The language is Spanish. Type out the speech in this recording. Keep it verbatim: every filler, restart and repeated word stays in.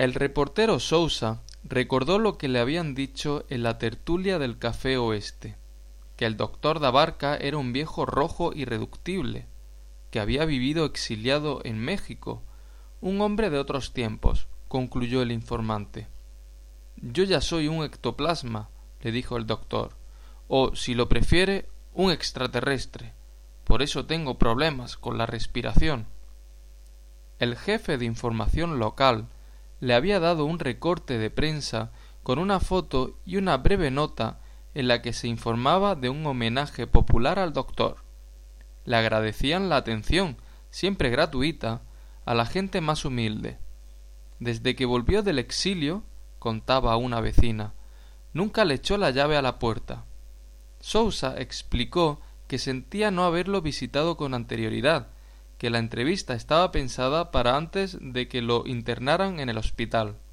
El reportero Sousa recordó lo que le habían dicho en la tertulia del Café Oeste, que el doctor Dabarca era un viejo rojo irreductible, que había vivido exiliado en México, un hombre de otros tiempos, concluyó el informante. Yo ya soy un ectoplasma, le dijo el doctor, o, si lo prefiere, un extraterrestre. Por eso tengo problemas con la respiración. El jefe de información local le había dado un recorte de prensa con una foto y una breve nota en la que se informaba de un homenaje popular al doctor. Le agradecían la atención, siempre gratuita, a la gente más humilde. Desde que volvió del exilio, contaba una vecina, nunca le echó la llave a la puerta. Sousa explicó que sentía no haberlo visitado con anterioridad, que la entrevista estaba pensada para antes de que lo internaran en el hospital.